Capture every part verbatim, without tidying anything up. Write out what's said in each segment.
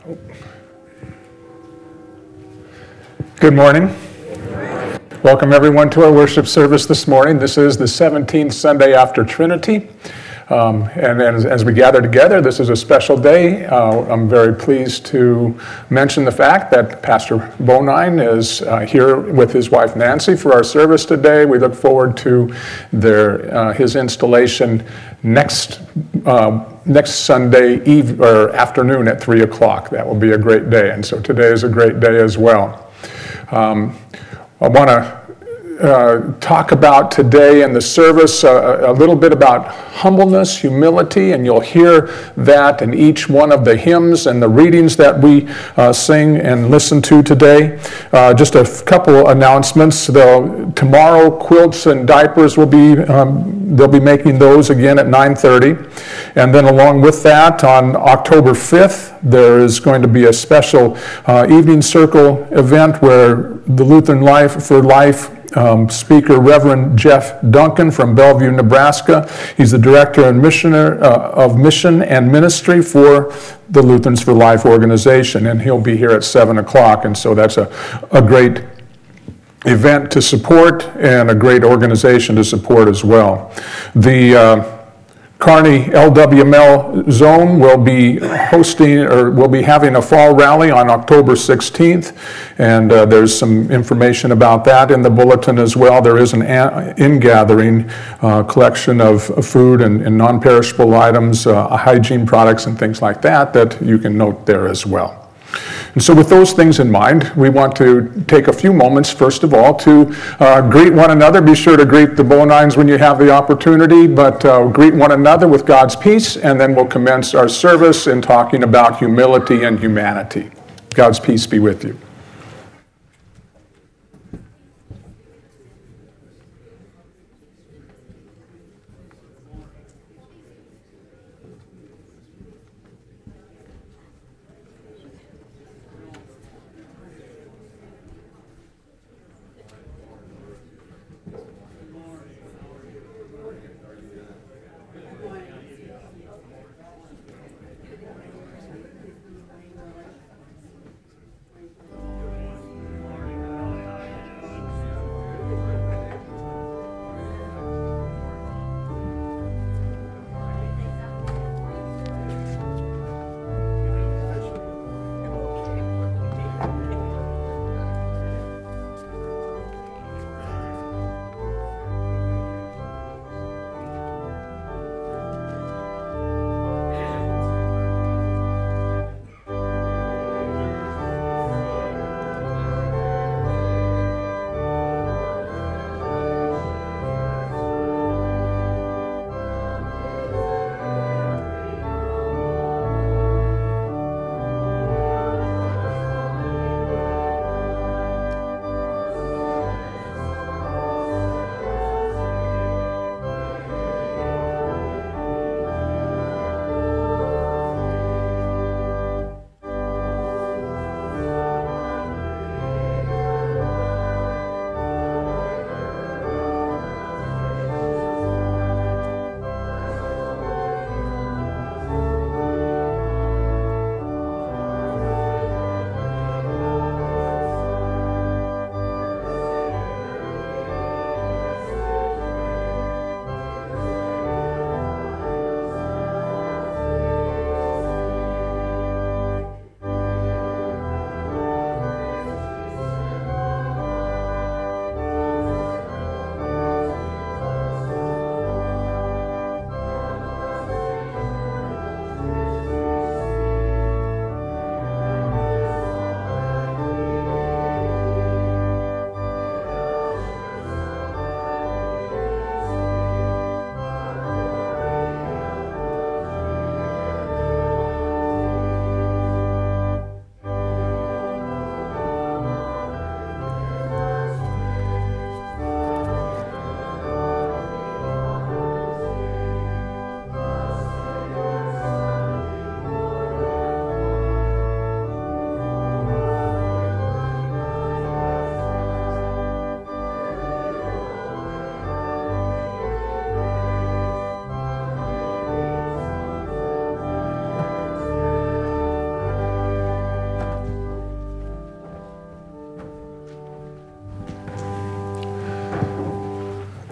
Good morning. Welcome everyone to our worship service this morning. This is the seventeenth Sunday after Trinity. Um, and as, as we gather together, this is a special day. Uh, I'm very pleased to mention the fact that Pastor Bonine is uh, here with his wife Nancy for our service today. We look forward to their uh, his installation next uh, next Sunday eve or afternoon at three o'clock. That will be a great day, and so today is a great day as well. Um, I want to Uh, talk about today in the service uh, a little bit about humbleness, humility, and you'll hear that in each one of the hymns and the readings that we uh, sing and listen to today. Uh, just a f- couple announcements. Though tomorrow, quilts and diapers will be um, they'll be making those again at nine thirty, and then along with that, on October fifth, there is going to be a special uh, evening circle event where the Lutheran Life for Life Um, speaker, Reverend Jeff Duncan from Bellevue, Nebraska. He's the director and missioner uh, of mission and ministry for the Lutherans for Life organization, and he'll be here at seven o'clock, and so that's a, a great event to support and a great organization to support as well. The uh, Kearney L W M L zone will be hosting or will be having a fall rally on October sixteenth, and uh, there's some information about that in the bulletin as well. There is an in-gathering uh, collection of food and, and non-perishable items, uh, hygiene products and things like that that you can note there as well. And so with those things in mind, we want to take a few moments, first of all, to uh, greet one another. Be sure to greet the Bonines when you have the opportunity, but uh, greet one another with God's peace, and then we'll commence our service in talking about humility and humanity. God's peace be with you.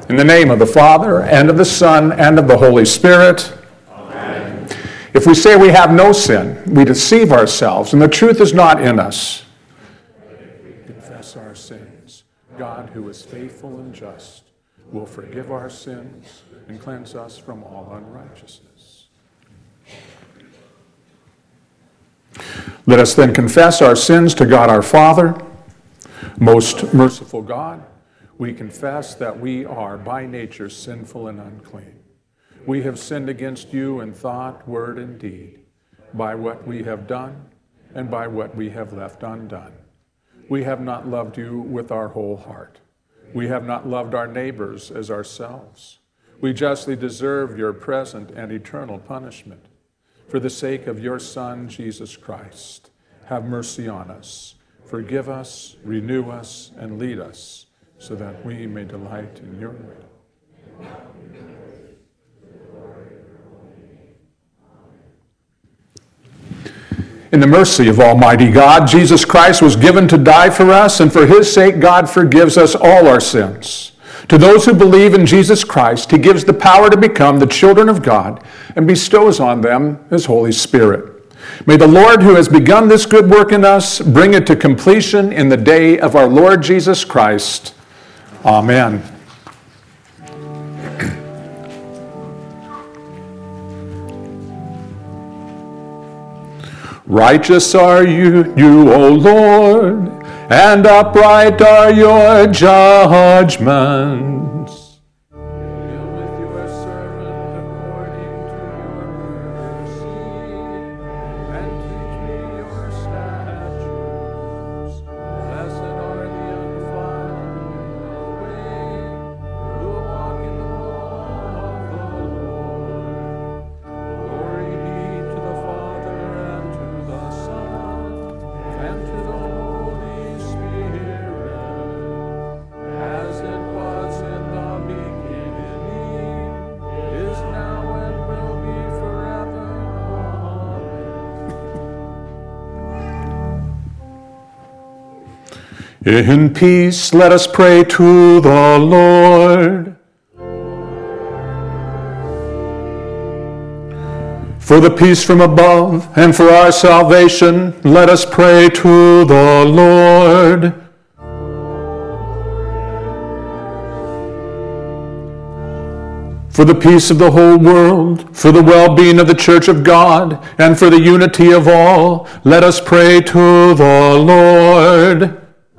In the name of the Father, and of the Son, and of the Holy Spirit. Amen. If we say we have no sin, we deceive ourselves, and the truth is not in us. If we confess our sins, God, who is faithful and just, will forgive our sins and cleanse us from all unrighteousness. Let us then confess our sins to God our Father. Most merciful God, we confess that we are by nature sinful and unclean. We have sinned against you in thought, word, and deed, by what we have done and by what we have left undone. We have not loved you with our whole heart. We have not loved our neighbors as ourselves. We justly deserve your present and eternal punishment. For the sake of your Son, Jesus Christ, have mercy on us. Forgive us, renew us, and lead us, so that we may delight in your will. In the mercy of Almighty God, Jesus Christ was given to die for us, and for his sake God forgives us all our sins. To those who believe in Jesus Christ, he gives the power to become the children of God and bestows on them his Holy Spirit. May the Lord, who has begun this good work in us, bring it to completion in the day of our Lord Jesus Christ. Amen. Righteous are you, you, O Lord, and upright are your judgments. Deal with your servant according to your mercy, and teach me your statutes. Blessed are the undefiled in the way, who walk in the law of the Lord. Glory be to the Father, and to the Son, and to the Holy Spirit, as it was in the beginning, is now, and will be forever. Amen. In peace, let us pray to the Lord. For the peace from above, and for our salvation, let us pray to the Lord. For the peace of the whole world, for the well-being of the Church of God, and for the unity of all, let us pray to the Lord.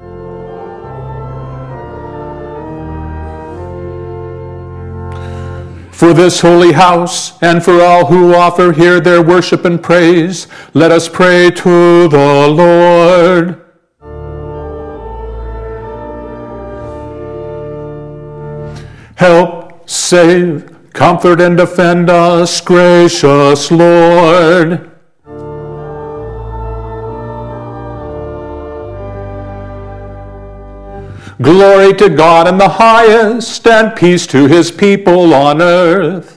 For this holy house, and for all who offer here their worship and praise, let us pray to the Lord. Help, save, comfort, and defend us, gracious Lord. Glory to God in the highest, and peace to his people on earth.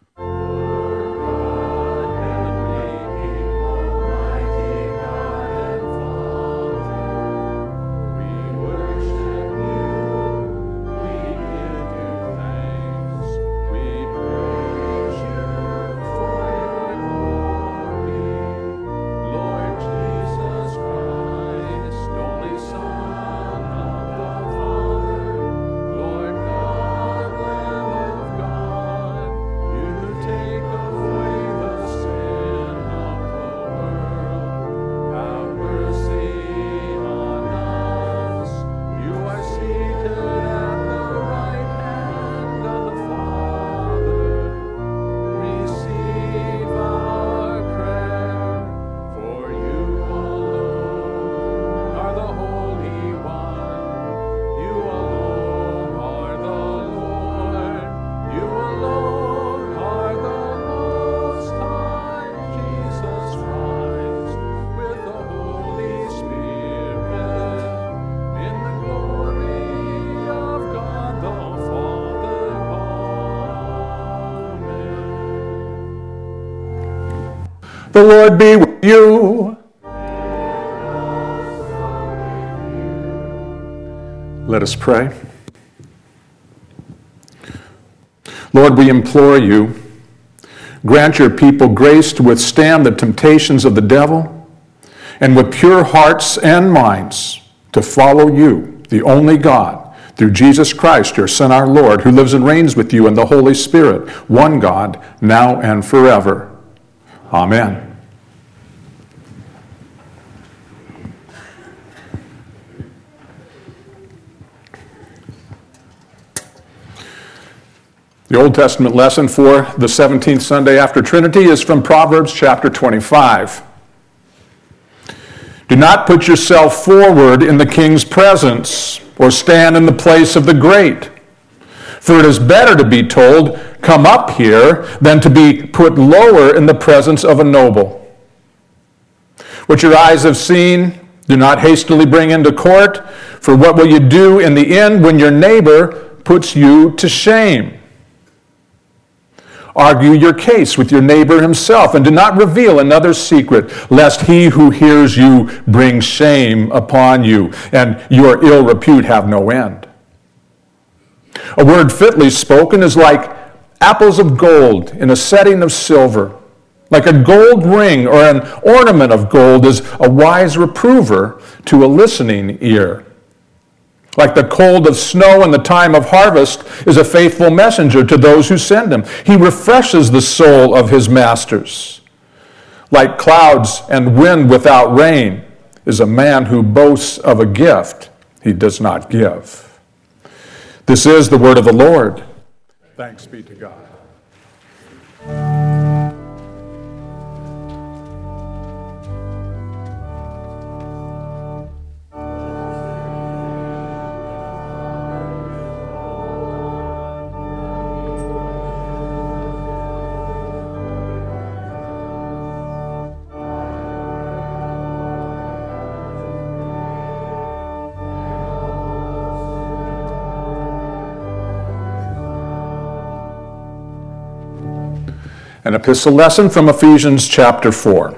The Lord be with you. Let us pray. Lord, we implore you, grant your people grace to withstand the temptations of the devil, and with pure hearts and minds to follow you, the only God, through Jesus Christ, your Son, our Lord, who lives and reigns with you in the Holy Spirit, one God, now and forever. Amen. The Old Testament lesson for the seventeenth Sunday after Trinity is from Proverbs chapter twenty-five. Do not put yourself forward in the king's presence, or stand in the place of the great. For it is better to be told, come up here, than to be put lower in the presence of a noble. What your eyes have seen, do not hastily bring into court, for what will you do in the end when your neighbor puts you to shame? Argue your case with your neighbor himself, and do not reveal another's secret, lest he who hears you bring shame upon you, and your ill repute have no end. A word fitly spoken is like apples of gold in a setting of silver. Like a gold ring or an ornament of gold is a wise reprover to a listening ear. Like the cold of snow in the time of harvest is a faithful messenger to those who send him. He refreshes the soul of his masters. Like clouds and wind without rain is a man who boasts of a gift he does not give. This is the word of the Lord. Thanks be to God. An epistle lesson from Ephesians chapter four.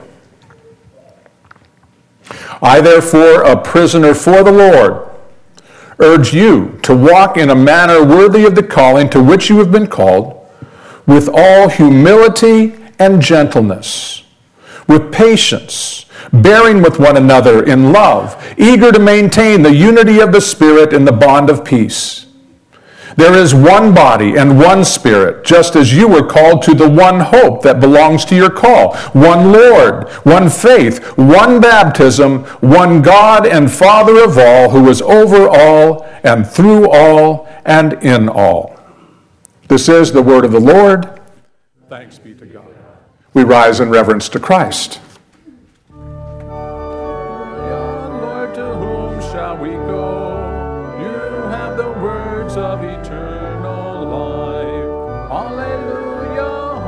I, therefore, a prisoner for the Lord, urge you to walk in a manner worthy of the calling to which you have been called, with all humility and gentleness, with patience, bearing with one another in love, eager to maintain the unity of the Spirit in the bond of peace. There is one body and one Spirit, just as you were called to the one hope that belongs to your call, one Lord, one faith, one baptism, one God and Father of all, who is over all and through all and in all. This is the word of the Lord. Thanks be to God. We rise in reverence to Christ. Lord, to whom shall we go? You have the words of eternal life. Hallelujah,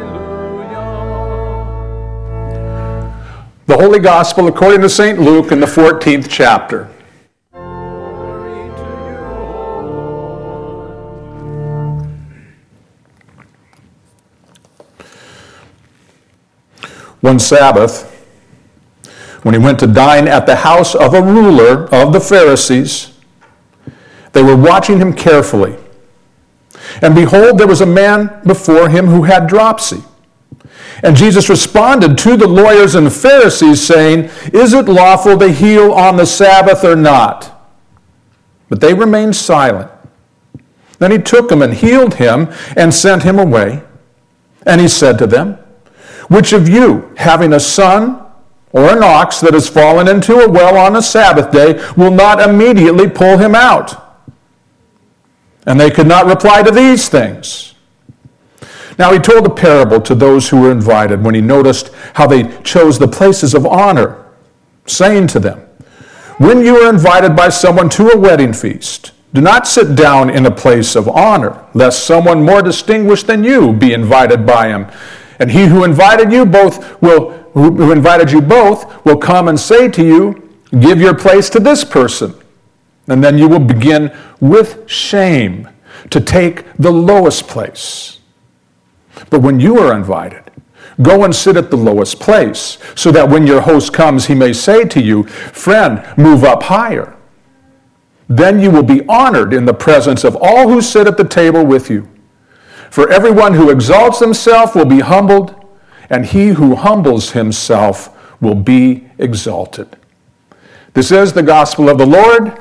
hallelujah. The Holy Gospel according to Saint Luke in the fourteenth chapter. Glory to you, Lord. One Sabbath, when he went to dine at the house of a ruler of the Pharisees, they were watching him carefully. And behold, there was a man before him who had dropsy. And Jesus responded to the lawyers and Pharisees, saying, Is it lawful to heal on the Sabbath or not? But they remained silent. Then he took him and healed him and sent him away. And he said to them, Which of you, having a son or an ox that has fallen into a well on a Sabbath day, will not immediately pull him out? And they could not reply to these things. Now he told a parable to those who were invited when he noticed how they chose the places of honor, saying to them, When you are invited by someone to a wedding feast, do not sit down in a place of honor, lest someone more distinguished than you be invited by him. And he who invited you both will who invited you both will come and say to you, Give your place to this person. And then you will begin with shame to take the lowest place. But when you are invited, go and sit at the lowest place, so that when your host comes, he may say to you, Friend, move up higher. Then you will be honored in the presence of all who sit at the table with you. For everyone who exalts himself will be humbled, and he who humbles himself will be exalted. This is the gospel of the Lord.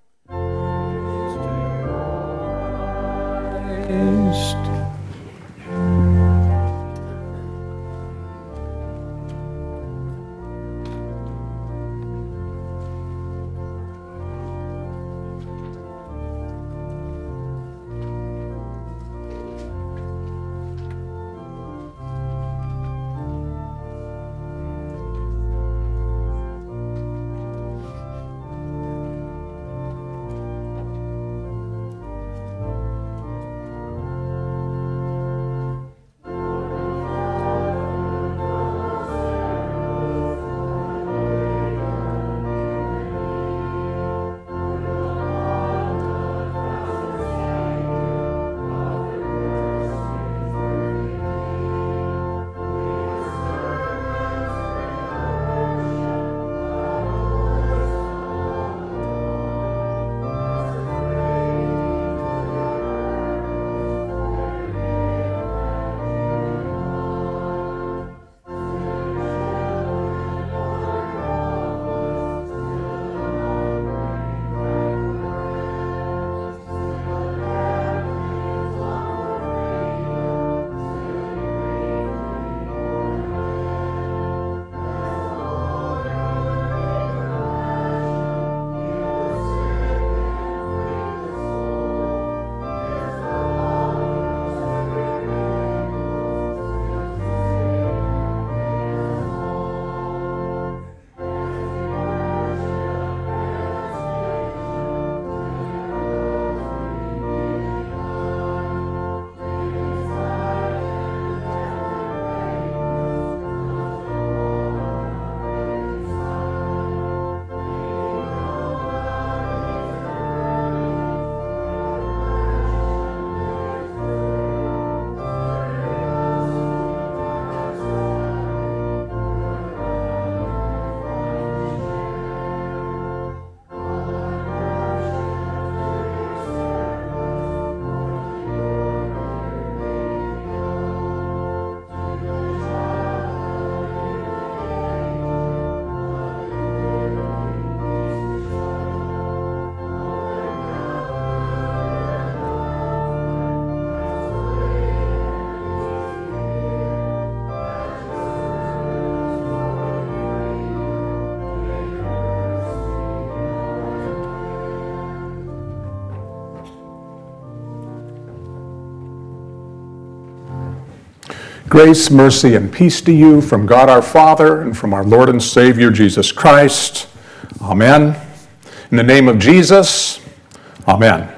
Grace, mercy, and peace to you from God our Father and from our Lord and Savior Jesus Christ. Amen. In the name of Jesus, amen.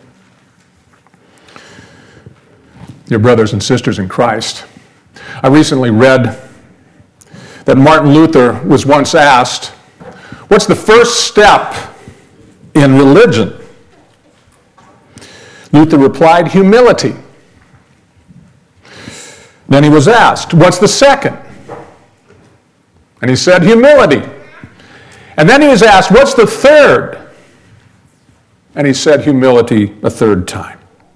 Dear brothers and sisters in Christ, I recently read that Martin Luther was once asked, "What's the first step in religion?" Luther replied, "Humility." Then he was asked, "What's the second?" And he said, "Humility." And then he was asked, "What's the third?" And he said, "Humility," a third time.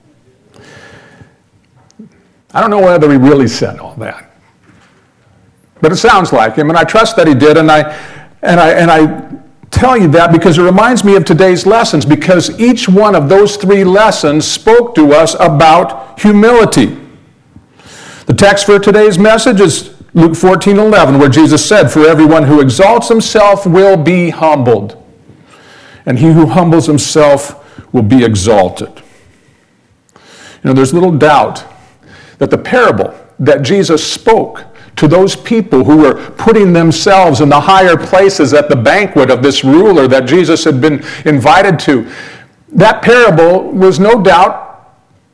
I don't know whether he really said all that, but it sounds like him, and I trust that he did, and I, and I, and I tell you that because it reminds me of today's lessons, because each one of those three lessons spoke to us about humility. The text for today's message is Luke fourteen eleven, where Jesus said, "For everyone who exalts himself will be humbled, and he who humbles himself will be exalted." You know, there's little doubt that the parable that Jesus spoke to those people who were putting themselves in the higher places at the banquet of this ruler that Jesus had been invited to, that parable was no doubt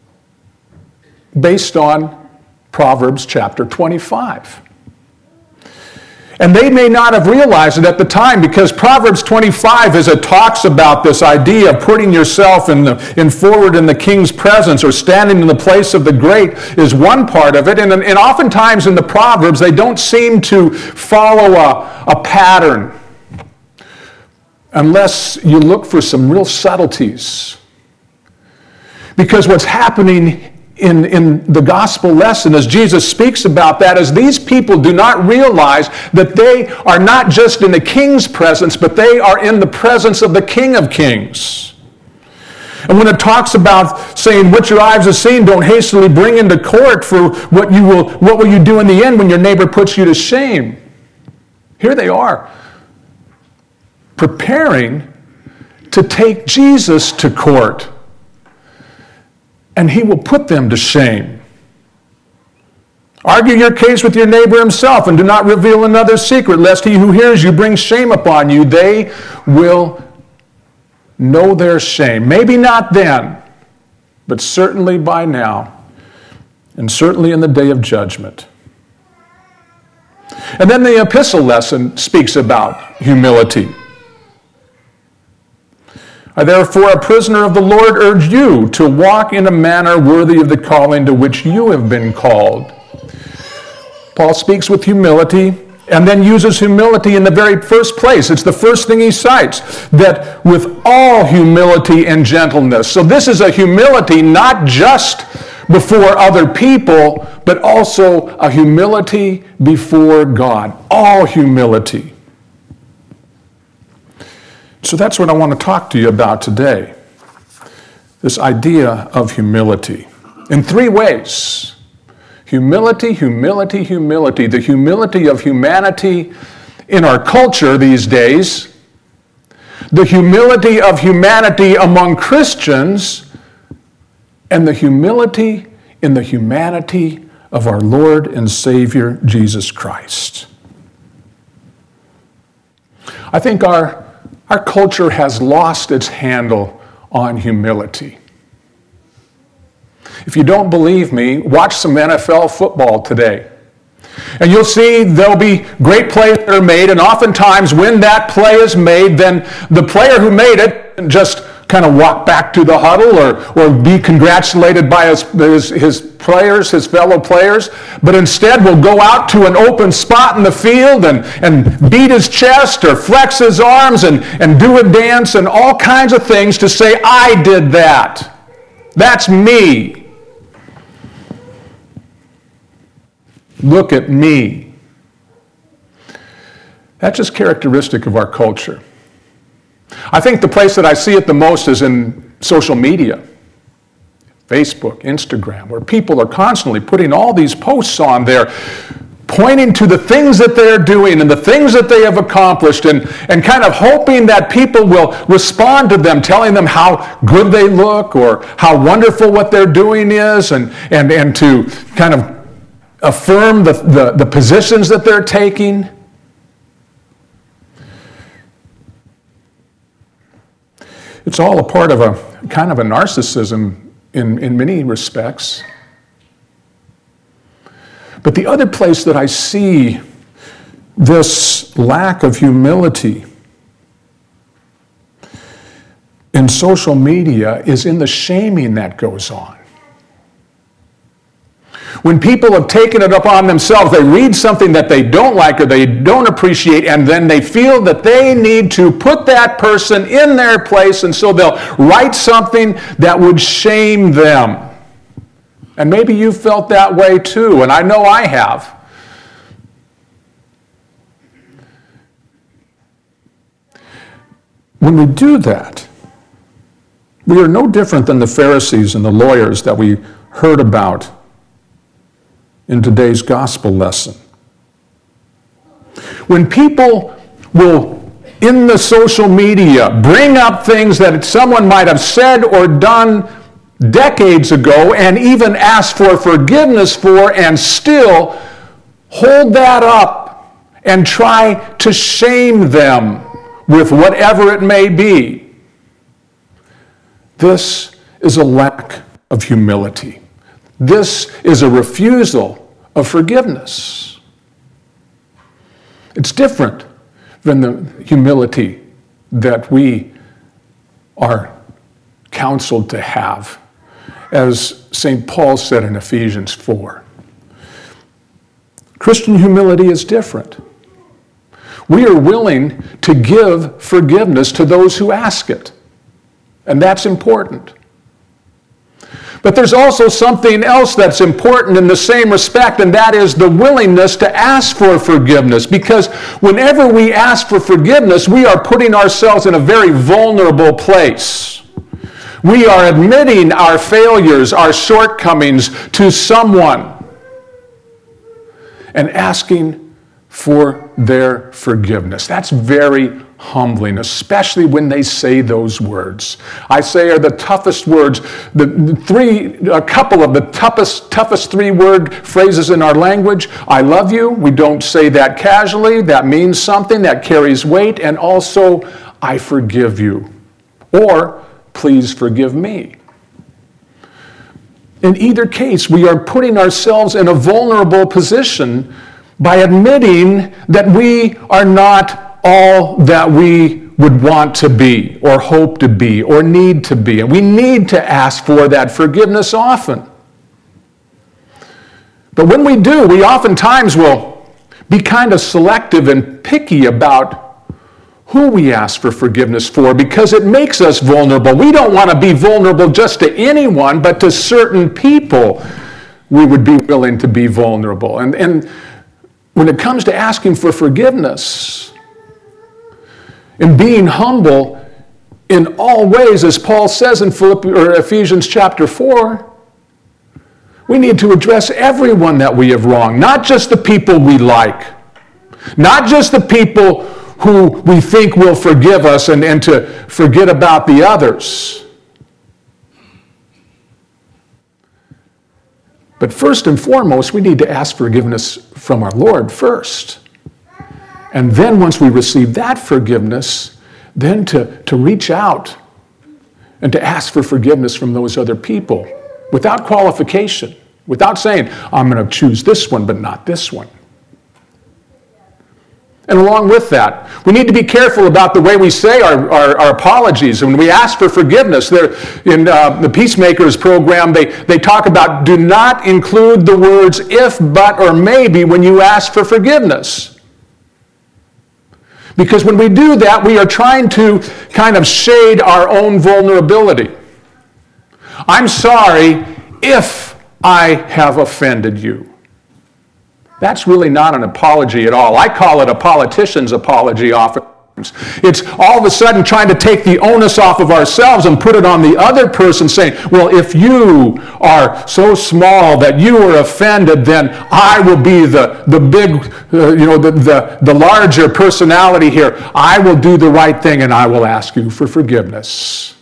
based on Proverbs chapter twenty-five. And they may not have realized it at the time, because Proverbs twenty-five, as it talks about this idea of putting yourself in, the, in forward in the king's presence or standing in the place of the great, is one part of it. And, and oftentimes in the Proverbs, they don't seem to follow a, a pattern unless you look for some real subtleties. Because what's happening in, in the gospel lesson as Jesus speaks about that is these people do not realize that they are not just in the king's presence, but they are in the presence of the King of Kings. And when it talks about saying what your eyes have seen, don't hastily bring into court for what you will, what will you do in the end when your neighbor puts you to shame? Here they are, preparing to take Jesus to court. And he will put them to shame. Argue your case with your neighbor himself, and do not reveal another's secret, lest he who hears you bring shame upon you. They will know their shame. Maybe not then, but certainly by now, and certainly in the day of judgment. And then the epistle lesson speaks about humility. I therefore, a prisoner of the Lord, urge you to walk in a manner worthy of the calling to which you have been called. Paul speaks with humility and then uses humility in the very first place. It's the first thing he cites, that with all humility and gentleness. So this is a humility not just before other people, but also a humility before God. All humility. So that's what I want to talk to you about today, this idea of humility. In three ways. Humility, humility, humility. The humility of humanity in our culture these days. The humility of humanity among Christians. And the humility in the humanity of our Lord and Savior, Jesus Christ. I think our Our culture has lost its handle on humility. If you don't believe me, watch some N F L football today. And you'll see there'll be great plays that are made, and oftentimes when that play is made, then the player who made it just kind of walk back to the huddle or, or be congratulated by his, his, his players, his fellow players, but instead will go out to an open spot in the field and, and beat his chest or flex his arms and, and do a dance and all kinds of things to say, I did that. That's me. Look at me. That's just characteristic of our culture. I think the place that I see it the most is in social media, Facebook, Instagram, where people are constantly putting all these posts on there, pointing to the things that they're doing and the things that they have accomplished, and, and kind of hoping that people will respond to them, telling them how good they look or how wonderful what they're doing is, and, and, and to kind of affirm the, the, the positions that they're taking. It's all a part of a kind of a narcissism in, in many respects. But the other place that I see this lack of humility in social media is in the shaming that goes on. When people have taken it upon themselves, they read something that they don't like or they don't appreciate, and then they feel that they need to put that person in their place, and so they'll write something that would shame them. And maybe you felt that way too, and I know I have. When we do that, we are no different than the Pharisees and the lawyers that we heard about in today's gospel lesson. When people will, in the social media, bring up things that someone might have said or done decades ago and even ask for forgiveness for, and still hold that up and try to shame them with whatever it may be, this is a lack of humility. This is a refusal of forgiveness. It's different than the humility that we are counseled to have, as Saint Paul said in Ephesians four. Christian humility is different. We are willing to give forgiveness to those who ask it, and that's important. But there's also something else that's important in the same respect, and that is the willingness to ask for forgiveness. Because whenever we ask for forgiveness, we are putting ourselves in a very vulnerable place. We are admitting our failures, our shortcomings to someone and asking for their forgiveness. That's very humbling, especially when they say those words. I say are the toughest words, the, the three, a couple of the toughest, toughest three word phrases in our language. I love you. We don't say that casually. That means something, that carries weight. And also, I forgive you. Or, please forgive me. In either case, we are putting ourselves in a vulnerable position by admitting that we are not all that we would want to be, or hope to be, or need to be. And we need to ask for that forgiveness often. But when we do, we oftentimes will be kind of selective and picky about who we ask for forgiveness for, because it makes us vulnerable. We don't want to be vulnerable just to anyone, but to certain people we would be willing to be vulnerable. And, and when it comes to asking for forgiveness, and being humble in all ways, as Paul says in Philippians, or Ephesians chapter four, we need to address everyone that we have wronged, not just the people we like, not just the people who we think will forgive us, and, and to forget about the others. But first and foremost, we need to ask forgiveness from our Lord first. And then once we receive that forgiveness, then to, to reach out and to ask for forgiveness from those other people without qualification, without saying, I'm going to choose this one but not this one. And along with that, we need to be careful about the way we say our, our, our apologies. When we ask for forgiveness, there, in uh, the Peacemakers program, they, they talk about do not include the words if, but, or maybe when you ask for forgiveness. Because when we do that, we are trying to kind of shade our own vulnerability. I'm sorry if I have offended you. That's really not an apology at all. I call it a politician's apology often. It's all of a sudden trying to take the onus off of ourselves and put it on the other person, saying, well, if you are so small that you are offended, then I will be the, the big, uh, you know, the, the, the larger personality here. I will do the right thing and I will ask you for forgiveness.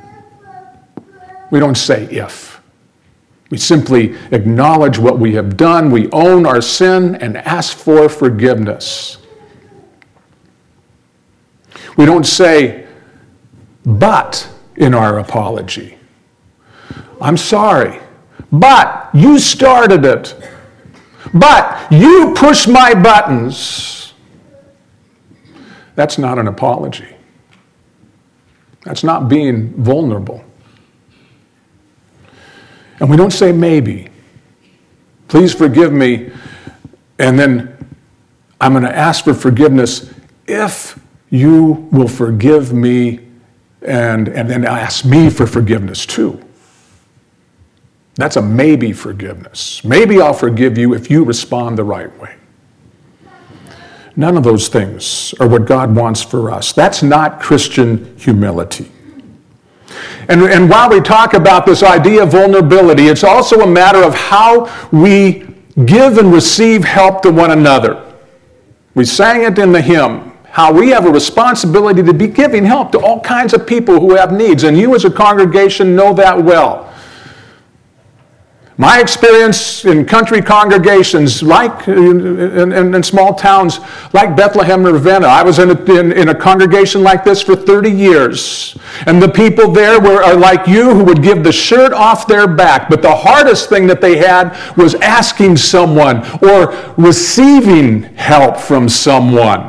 We don't say if. We simply acknowledge what we have done. We own our sin and ask for forgiveness. We don't say, but in our apology. I'm sorry, but you started it. But you pushed my buttons. That's not an apology. That's not being vulnerable. And we don't say maybe. Please forgive me, and then I'm going to ask for forgiveness if you will forgive me, and, and then ask me for forgiveness too. That's a maybe forgiveness. Maybe I'll forgive you if you respond the right way. None of those things are what God wants for us. That's not Christian humility. And, and while we talk about this idea of vulnerability, it's also a matter of how we give and receive help to one another. We sang it in the hymn, how we have a responsibility to be giving help to all kinds of people who have needs, and you as a congregation know that well. My experience in country congregations, like in, in, in small towns like Bethlehem, Ravenna, I was in a, in, in a congregation like this for thirty years. And the people there were are like you, who would give the shirt off their back. But the hardest thing that they had was asking someone or receiving help from someone.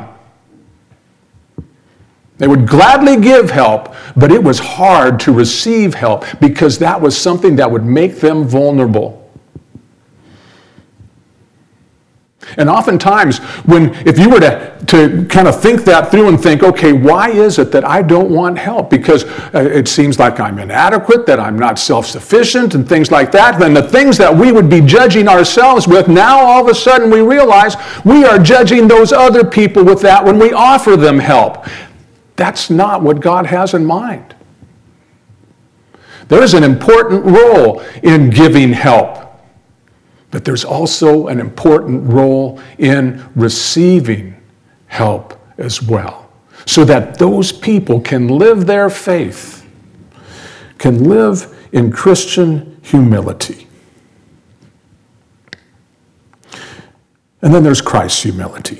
They would gladly give help, but it was hard to receive help because that was something that would make them vulnerable. And oftentimes, when if you were to, to kind of think that through and think, okay, why is it that I don't want help? Because uh, it seems like I'm inadequate, that I'm not self-sufficient, and things like that. Then the things that we would be judging ourselves with, now all of a sudden we realize we are judging those other people with that when we offer them help. That's not what God has in mind. There is an important role in giving help. But there's also an important role in receiving help as well, so that those people can live their faith, can live in Christian humility. And then there's Christ's humility.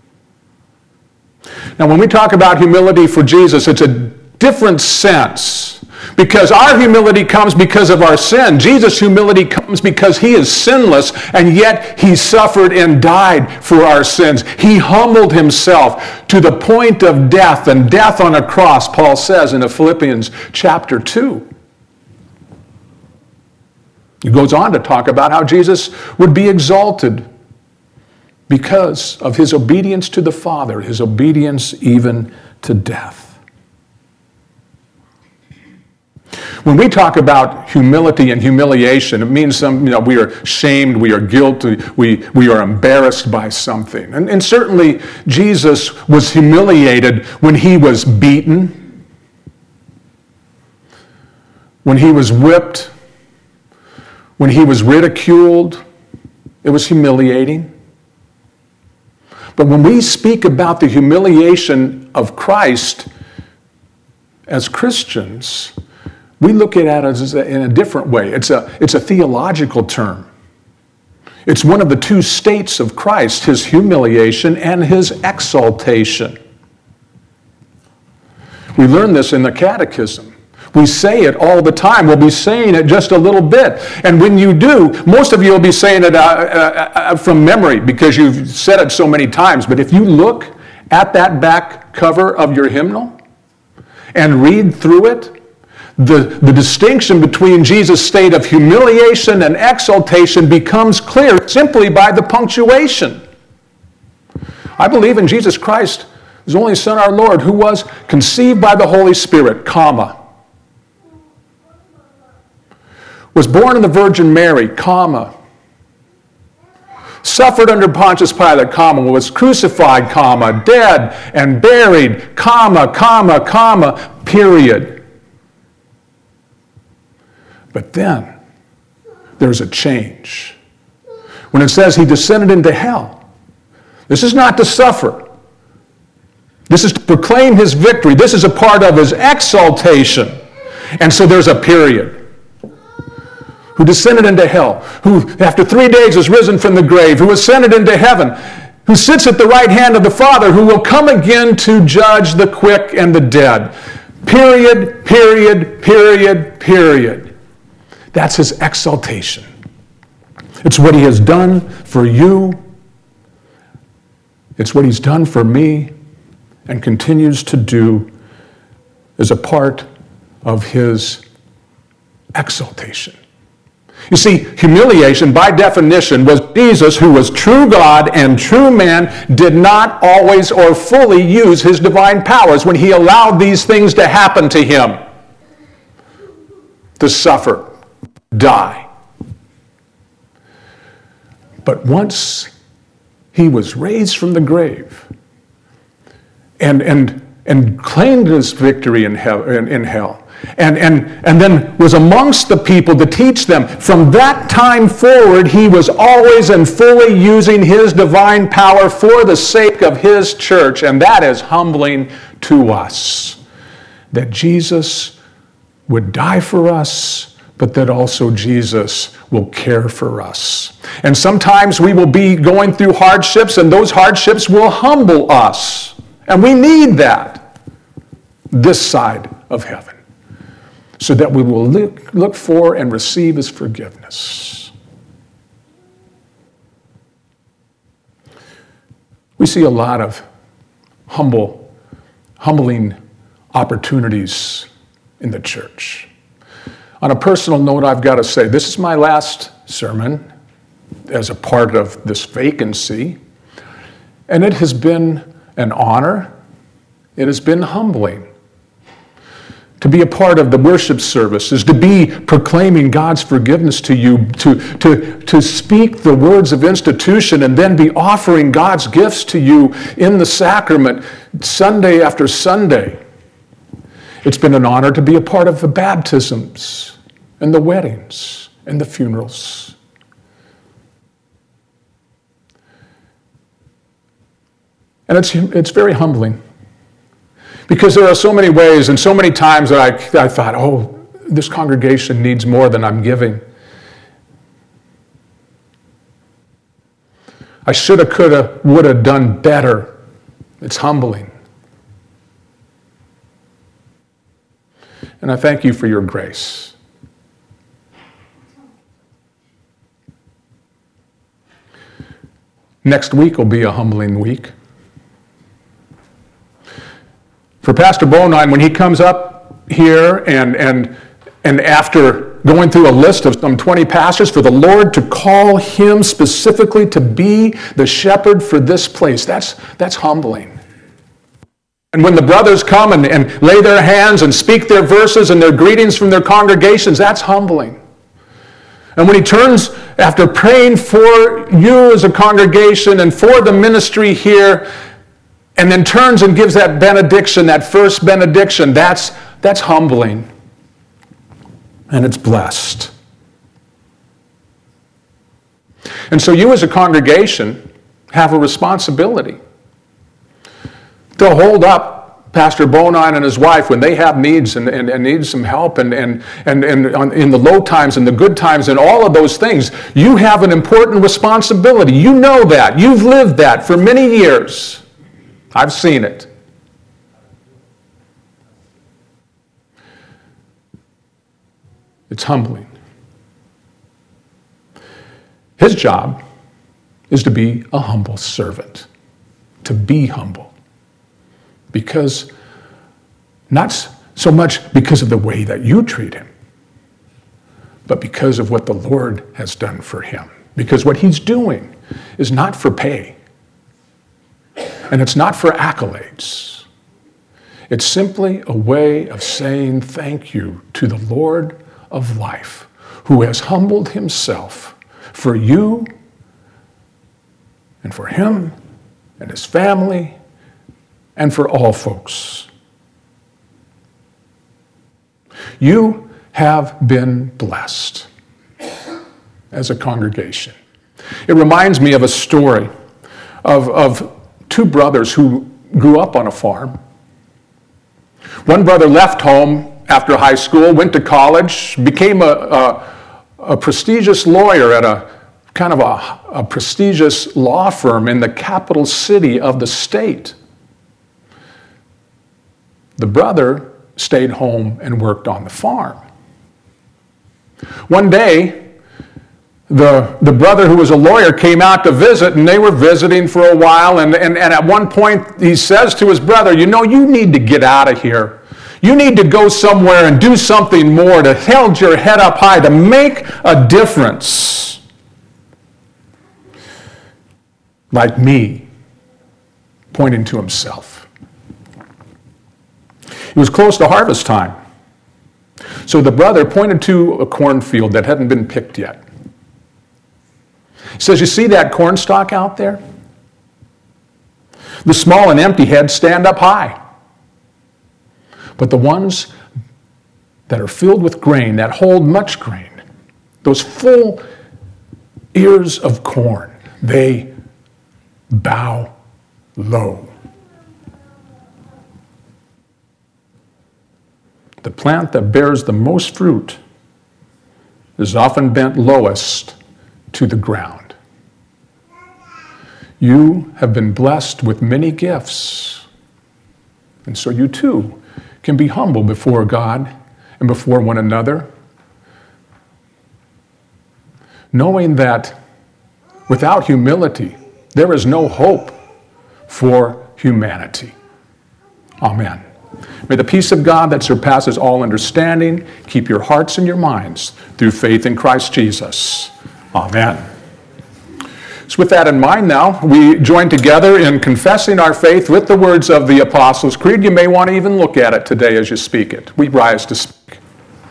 Now, when we talk about humility for Jesus, it's a different sense. Because our humility comes because of our sin. Jesus' humility comes because he is sinless, and yet he suffered and died for our sins. He humbled himself to the point of death, and death on a cross, Paul says in Philippians chapter two. He goes on to talk about how Jesus would be exalted because of his obedience to the Father, his obedience even to death. When we talk about humility and humiliation, it means some, you know, we are shamed, we are guilty, we, we are embarrassed by something. And, and certainly Jesus was humiliated when he was beaten, when he was whipped, when he was ridiculed. It was humiliating. But when we speak about the humiliation of Christ as Christians, we look at it in a different way. It's a, it's a theological term. It's one of the two states of Christ, his humiliation and his exaltation. We learn this in the Catechism. We say it all the time. We'll be saying it just a little bit. And when you do, most of you will be saying it uh, uh, from memory because you've said it so many times. But if you look at that back cover of your hymnal and read through it, The, the distinction between Jesus' state of humiliation and exaltation becomes clear simply by the punctuation. I believe in Jesus Christ, his only Son, our Lord, who was conceived by the Holy Spirit, comma, was born of the Virgin Mary, comma, suffered under Pontius Pilate, comma, was crucified, comma, dead and buried, comma, comma, comma, period. But then, there's a change. When it says he descended into hell, this is not to suffer. This is to proclaim his victory. This is a part of his exaltation. And so there's a period. Who descended into hell, who after three days was risen from the grave, who ascended into heaven, who sits at the right hand of the Father, who will come again to judge the quick and the dead. Period, period, period, period. That's his exaltation. It's what he has done for you. It's what he's done for me and continues to do as a part of his exaltation. You see, humiliation, by definition, was Jesus, who was true God and true man, did not always or fully use his divine powers when he allowed these things to happen to him, to suffer, die. But once he was raised from the grave and, and, and claimed his victory in hell, in, in hell and, and, and then was amongst the people to teach them, from that time forward, he was always and fully using his divine power for the sake of his church. And that is humbling to us, that Jesus would die for us, but that also Jesus will care for us. And sometimes we will be going through hardships, and those hardships will humble us. And we need that this side of heaven, so that we will look, look for and receive his forgiveness. We see a lot of humble, humbling opportunities in the church. On a personal note, I've got to say, this is my last sermon as a part of this vacancy, and it has been an honor. It has been humbling. To be a part of the worship service is to be proclaiming God's forgiveness to you, to, to, to speak the words of institution and then be offering God's gifts to you in the sacrament Sunday after Sunday. It's been an honor to be a part of the baptisms and the weddings and the funerals. And it's, it's very humbling. Because there are so many ways and so many times that I, I thought, oh, this congregation needs more than I'm giving. I shoulda, coulda, woulda done better. It's humbling. And I thank you for your grace. Next week will be a humbling week. For Pastor Bonine, when he comes up here and, and, and after going through a list of some twenty pastors, for the Lord to call him specifically to be the shepherd for this place, that's, that's humbling. And when the brothers come and, and lay their hands and speak their verses and their greetings from their congregations, that's humbling. And when he turns, after praying for you as a congregation and for the ministry here, and then turns and gives that benediction, that first benediction, that's, that's humbling. And it's blessed. And so you as a congregation have a responsibility to hold up Pastor Bonine and his wife when they have needs and, and, and need some help and, and, and, and on, in the low times and the good times and all of those things. You have an important responsibility. You know that. You've lived that for many years. I've seen it. It's humbling. His job is to be a humble servant, to be humble. Because, not so much because of the way that you treat him, but because of what the Lord has done for him. Because what he's doing is not for pay. And it's not for accolades. It's simply a way of saying thank you to the Lord of life, who has humbled himself for you and for him and his family and for all folks. You have been blessed as a congregation. It reminds me of a story of, of two brothers who grew up on a farm. One brother left home after high school, went to college, became a, a, a prestigious lawyer at a kind of a, a prestigious law firm in the capital city of the state. The brother stayed home and worked on the farm. One day, The, the brother who was a lawyer came out to visit, and they were visiting for a while, and, and, and at one point he says to his brother, you know, you need to get out of here. You need to go somewhere and do something more, to hold your head up high, to make a difference. Like me, pointing to himself. It was close to harvest time. So the brother pointed to a cornfield that hadn't been picked yet. He says, you see that corn stalk out there? The small and empty heads stand up high. But the ones that are filled with grain, that hold much grain, those full ears of corn, they bow low. The plant that bears the most fruit is often bent lowest to the ground. You have been blessed with many gifts, and so you too can be humble before God and before one another, knowing that without humility, there is no hope for humanity. Amen. May the peace of God that surpasses all understanding keep your hearts and your minds through faith in Christ Jesus. Amen. So with that in mind now, we join together in confessing our faith with the words of the Apostles' Creed. You may want to even look at it today as you speak it. We rise to speak.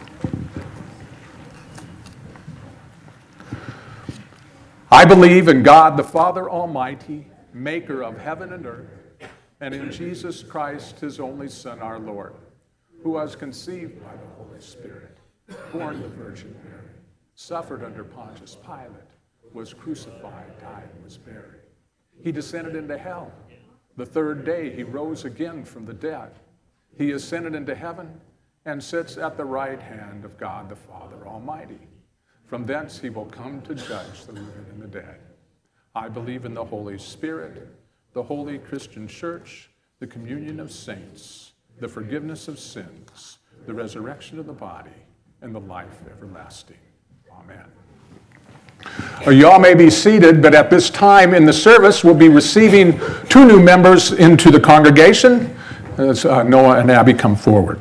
I believe in God the Father Almighty, maker of heaven and earth, and in Jesus Christ, his only Son, our Lord, who was conceived by the Holy Spirit, born of the Virgin Mary, suffered under Pontius Pilate, was crucified, died, and was buried. He descended into hell. The third day he rose again from the dead. He ascended into heaven and sits at the right hand of God the Father Almighty. From thence he will come to judge the living and the dead. I believe in the Holy Spirit, the holy Christian church, the communion of saints, the forgiveness of sins, the resurrection of the body, and the life everlasting. Amen. Or you all may be seated, but at this time in the service, we'll be receiving two new members into the congregation. As uh, Noah and Abby come forward.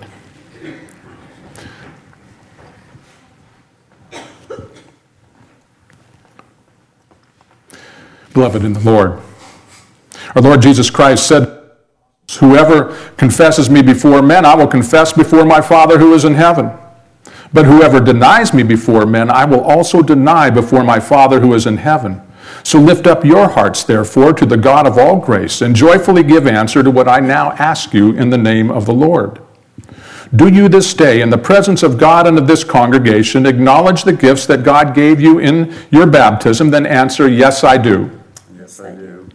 Beloved in the Lord, our Lord Jesus Christ said, "Whoever confesses me before men, I will confess before my Father who is in heaven. But whoever denies me before men, I will also deny before my Father who is in heaven. So lift up your hearts, therefore, to the God of all grace, and joyfully give answer to what I now ask you in the name of the Lord. Do you this day, in the presence of God and of this congregation, acknowledge the gifts that God gave you in your baptism? Then answer, yes, I do. Yes, I do.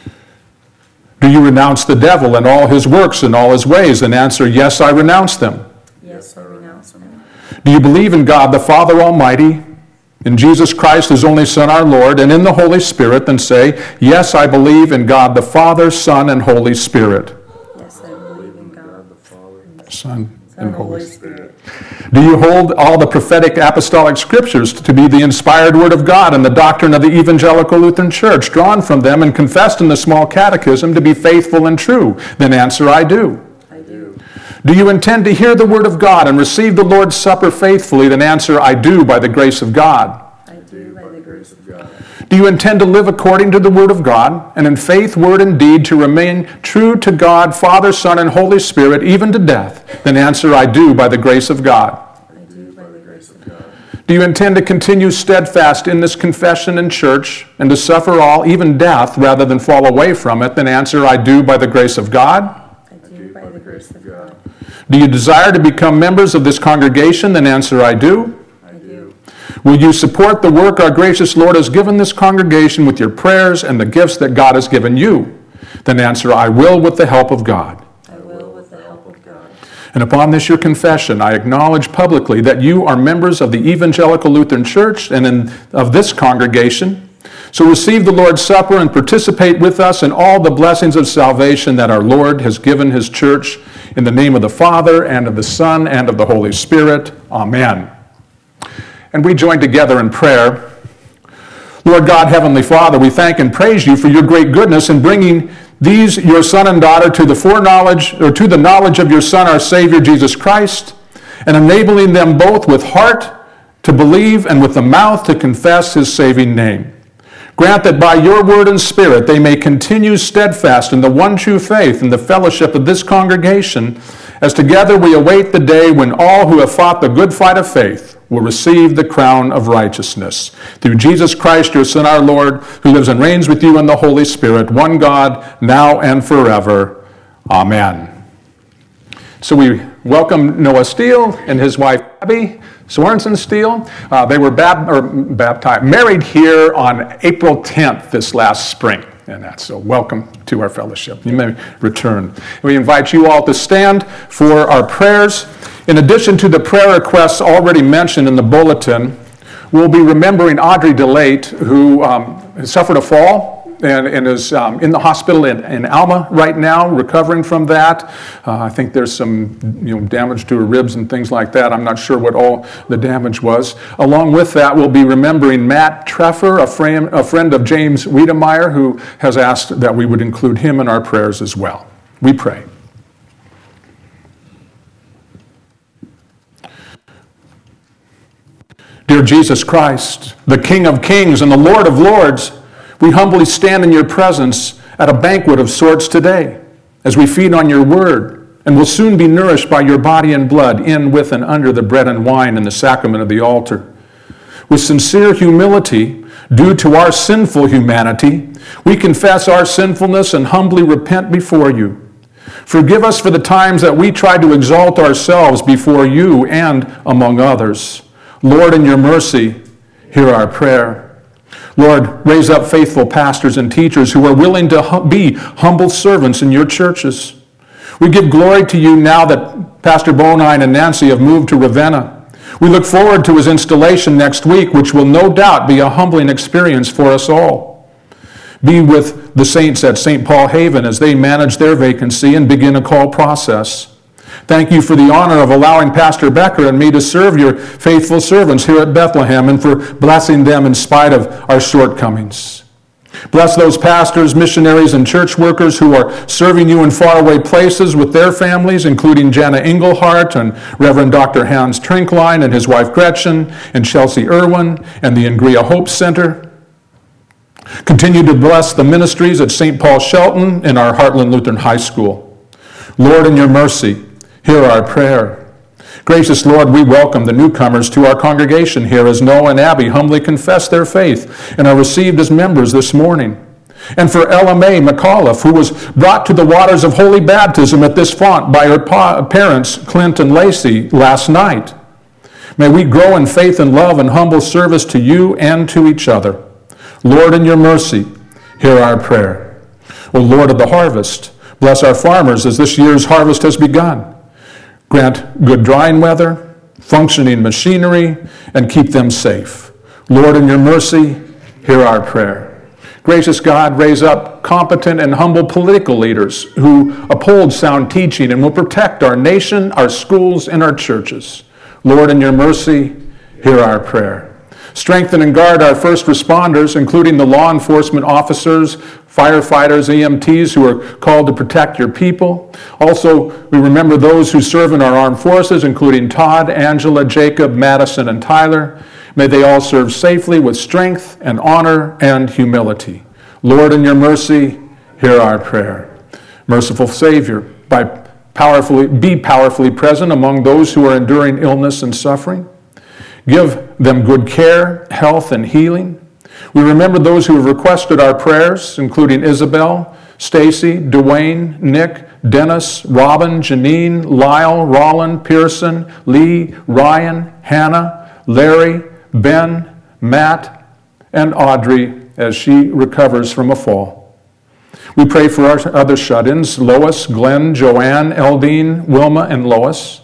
Do you renounce the devil and all his works and all his ways? Then answer, yes, I renounce them. Yes, I renounce them. Do you believe in God the Father Almighty, in Jesus Christ, his only Son, our Lord, and in the Holy Spirit? Then say, yes, I believe in God the Father, Son, and Holy Spirit. Yes, I believe in God the Father, Son, and and Holy Holy Spirit. Spirit. Do you hold all the prophetic apostolic scriptures to be the inspired word of God and the doctrine of the Evangelical Lutheran Church, drawn from them and confessed in the small catechism to be faithful and true? Then answer, I do. I do. Do you intend to hear the word of God and receive the Lord's Supper faithfully? Then answer, I do, by the grace of God. I do, by the grace of God. Do you intend to live according to the word of God, and in faith, word, and deed to remain true to God, Father, Son, and Holy Spirit, even to death? Then answer, I do, by the grace of God. I do, by the grace of God. Do you intend to continue steadfast in this confession in church, and to suffer all, even death, rather than fall away from it? Then answer, I do, by the grace of God. I do, by the grace of God. Do you desire to become members of this congregation? Then answer, I do. I do. Will you support the work our gracious Lord has given this congregation with your prayers and the gifts that God has given you? Then answer, I will, with the help of God. I will, with the help of God. And upon this your confession, I acknowledge publicly that you are members of the Evangelical Lutheran Church and in, of this congregation. So receive the Lord's Supper and participate with us in all the blessings of salvation that our Lord has given his church, in the name of the Father, and of the Son, and of the Holy Spirit. Amen. And we join together in prayer. Lord God, Heavenly Father, we thank and praise you for your great goodness in bringing these, your son and daughter, to the foreknowledge, or to the knowledge of your Son, our Savior, Jesus Christ, and enabling them both with heart to believe and with the mouth to confess his saving name. Grant that by your word and spirit they may continue steadfast in the one true faith and the fellowship of this congregation, as together we await the day when all who have fought the good fight of faith will receive the crown of righteousness. Through Jesus Christ, your Son, our Lord, who lives and reigns with you in the Holy Spirit, one God, now and forever. Amen. So we welcome Noah Steele and his wife, Abby Sorensen Steele. Uh, they were bab- or baptized, married here on April tenth this last spring. And that's so welcome to our fellowship. You may return. We invite you all to stand for our prayers. In addition to the prayer requests already mentioned in the bulletin, we'll be remembering Audrey DeLate, who um, suffered a fall and, and is um, in the hospital in, in Alma right now, recovering from that. Uh, I think there's some you know, damage to her ribs and things like that. I'm not sure what all the damage was. Along with that, we'll be remembering Matt Treffer, a friend, a friend of James Wiedemeyer, who has asked that we would include him in our prayers as well. We pray. Dear Jesus Christ, the King of Kings and the Lord of Lords, We humbly stand in your presence at a banquet of sorts today as we feed on your word and will soon be nourished by your body and blood in, with, and under the bread and wine and the sacrament of the altar. With sincere humility, due to our sinful humanity, we confess our sinfulness and humbly repent before you. Forgive us for the times that we tried to exalt ourselves before you and among others. Lord, in your mercy, hear our prayer. Lord, raise up faithful pastors and teachers who are willing to be humble servants in your churches. We give glory to you now that Pastor Bonine and Nancy have moved to Ravenna. We look forward to his installation next week, which will no doubt be a humbling experience for us all. Be with the saints at Saint Paul Haven as they manage their vacancy and begin a call process. Thank you for the honor of allowing Pastor Becker and me to serve your faithful servants here at Bethlehem and for blessing them in spite of our shortcomings. Bless those pastors, missionaries, and church workers who are serving you in faraway places with their families, including Jana Engelhardt and Reverend Doctor Hans Trinkline and his wife Gretchen and Chelsea Irwin and the Ingria Hope Center. Continue to bless the ministries at Saint Paul Shelton and our Heartland Lutheran High School. Lord, in your mercy, hear our prayer. Gracious Lord, we welcome the newcomers to our congregation here as Noah and Abby humbly confess their faith and are received as members this morning. And for Ella Mae McAuliffe, who was brought to the waters of holy baptism at this font by her pa- parents, Clint and Lacey, last night. May we grow in faith and love and humble service to you and to each other. Lord, in your mercy, hear our prayer. O Lord of the harvest, bless our farmers as this year's harvest has begun. Grant good drying weather, functioning machinery, and keep them safe. Lord, in your mercy, hear our prayer. Gracious God, raise up competent and humble political leaders who uphold sound teaching and will protect our nation, our schools, and our churches. Lord, in your mercy, hear our prayer. Strengthen and guard our first responders, including the law enforcement officers, firefighters, E M Ts who are called to protect your people. Also, we remember those who serve in our armed forces, including Todd, Angela, Jacob, Madison, and Tyler. May they all serve safely with strength and honor and humility. Lord, in your mercy, hear our prayer. Merciful Savior, by powerfully, be powerfully present among those who are enduring illness and suffering. Give them good care, health, and healing. We remember those who have requested our prayers, including Isabel, Stacy, Dwayne, Nick, Dennis, Robin, Janine, Lyle, Roland, Pearson, Lee, Ryan, Hannah, Larry, Ben, Matt, and Audrey as she recovers from a fall. We pray for our other shut-ins, Lois, Glenn, Joanne, Eldine, Wilma, and Lois.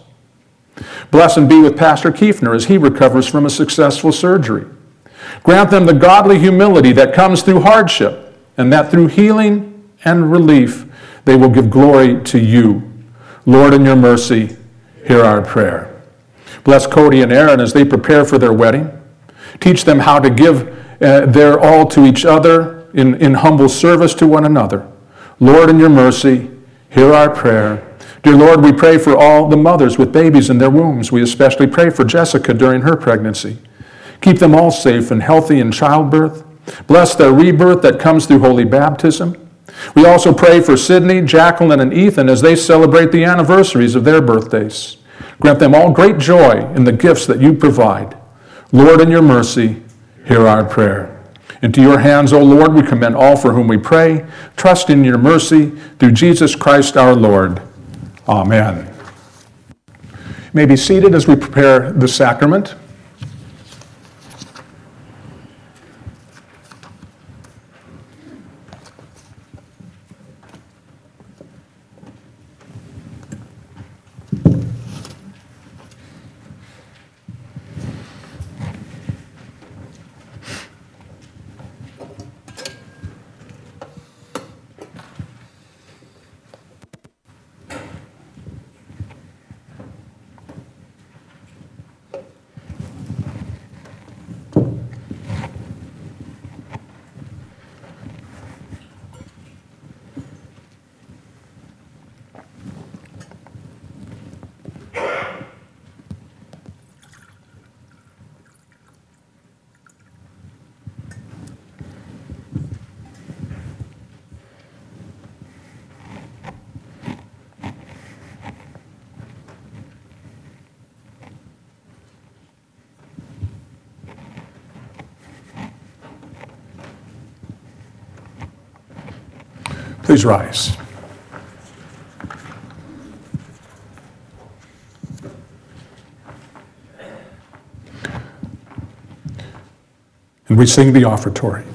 Bless and be with Pastor Kiefner as he recovers from a successful surgery. Grant them the godly humility that comes through hardship, and that through healing and relief they will give glory to you. Lord, in your mercy, hear our prayer. Bless Cody and Aaron as they prepare for their wedding. Teach them how to give uh, their all to each other in, in humble service to one another. Lord, in your mercy, hear our prayer. Dear Lord, we pray for all the mothers with babies in their wombs. We especially pray for Jessica during her pregnancy. Keep them all safe and healthy in childbirth. Bless their rebirth that comes through holy baptism. We also pray for Sydney, Jacqueline, and Ethan as they celebrate the anniversaries of their birthdays. Grant them all great joy in the gifts that you provide. Lord, in your mercy, hear our prayer. Into your hands, O Lord, we commend all for whom we pray, trust in your mercy through Jesus Christ our Lord. Amen. You may be seated as we prepare the sacrament. Please rise. And we sing the offertory.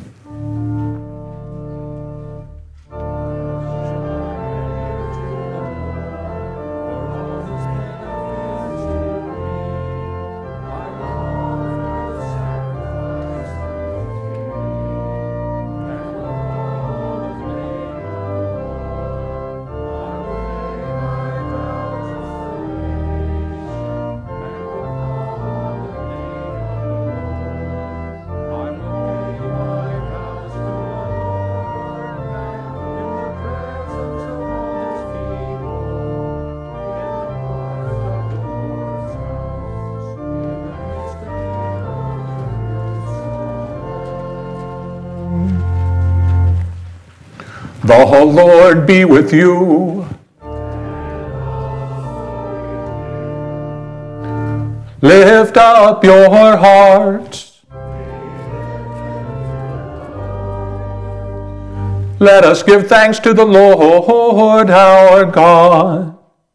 The Lord be with you. Lift up your hearts. Let us give thanks to the Lord our God.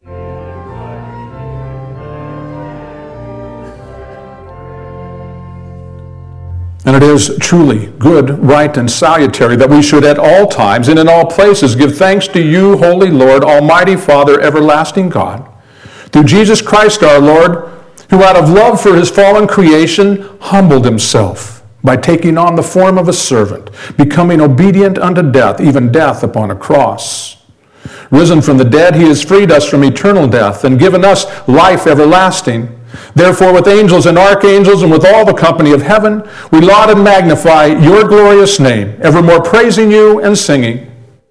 And it is truly good, right, and salutary that we should at all times and in all places give thanks to you, Holy Lord, Almighty Father, everlasting God, through Jesus Christ our Lord, who out of love for his fallen creation humbled himself by taking on the form of a servant, becoming obedient unto death, even death upon a cross. Risen from the dead, he has freed us from eternal death and given us life everlasting. Therefore, with angels and archangels and with all the company of heaven, we laud and magnify your glorious name, evermore praising you and singing.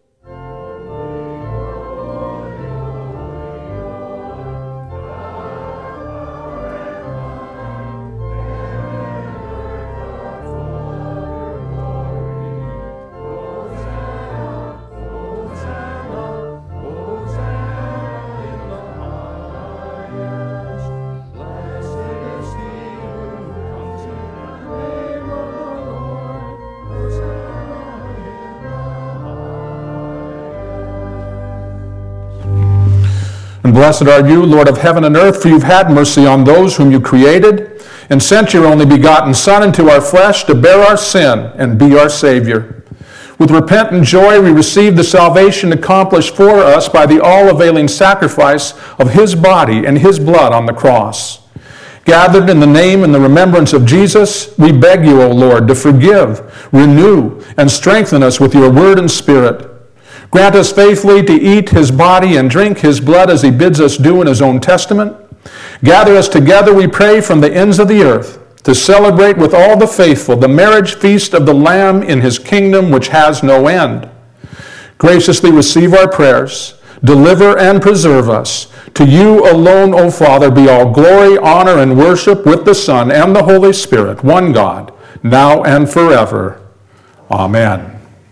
And blessed are you, Lord of heaven and earth, for you've had mercy on those whom you created, and sent your only begotten Son into our flesh to bear our sin and be our Savior. With repentant joy we receive the salvation accomplished for us by the all-availing sacrifice of his body and his blood on the cross. Gathered in the name and the remembrance of Jesus, we beg you, O Lord, to forgive, renew, and strengthen us with your word and spirit. Grant us faithfully to eat his body and drink his blood as he bids us do in his own testament. Gather us together, we pray, from the ends of the earth to celebrate with all the faithful the marriage feast of the Lamb in his kingdom which has no end. Graciously receive our prayers. Deliver and preserve us. To you alone, O Father, be all glory, honor, and worship with the Son and the Holy Spirit, one God, now and forever. Amen.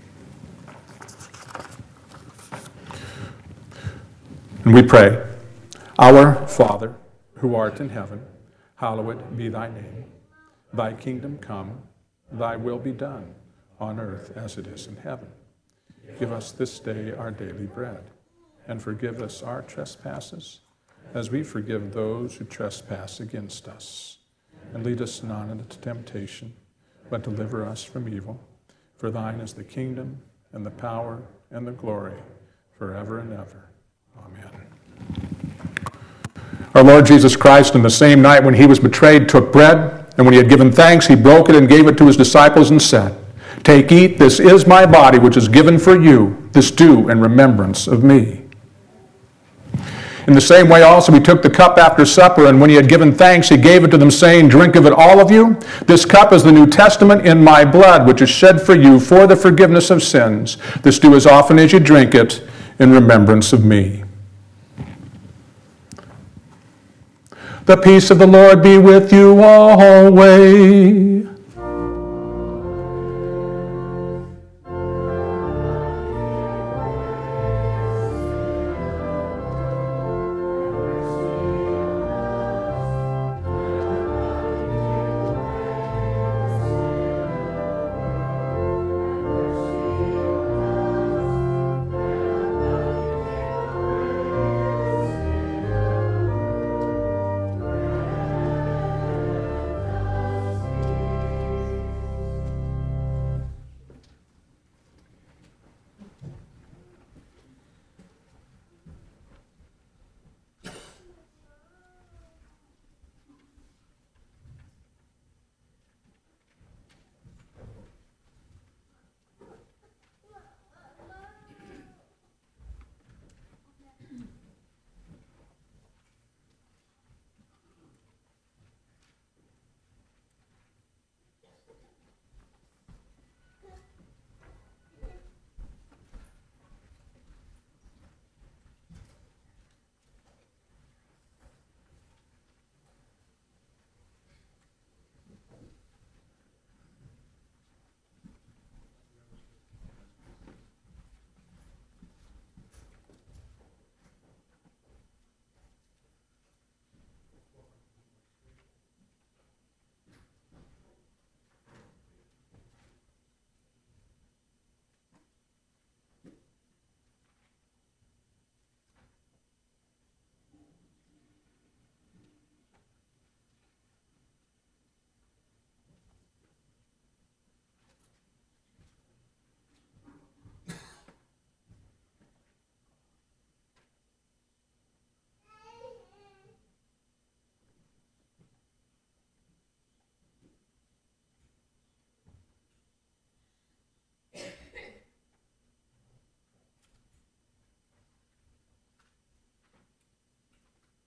And we pray, Our Father, who art in heaven, hallowed be thy name. Thy kingdom come, thy will be done, on earth as it is in heaven. Give us this day our daily bread, and forgive us our trespasses, as we forgive those who trespass against us. And lead us not into temptation, but deliver us from evil. For thine is the kingdom, and the power, and the glory, forever and ever. Amen. Our Lord Jesus Christ, in the same night when he was betrayed, took bread, and when he had given thanks, he broke it and gave it to his disciples and said, Take, eat, this is my body, which is given for you. This do in remembrance of me. In the same way also he took the cup after supper, and when he had given thanks, he gave it to them, saying, Drink of it, all of you. This cup is the New Testament in my blood, which is shed for you for the forgiveness of sins. This do as often as you drink it in remembrance of me. The peace of the Lord be with you always.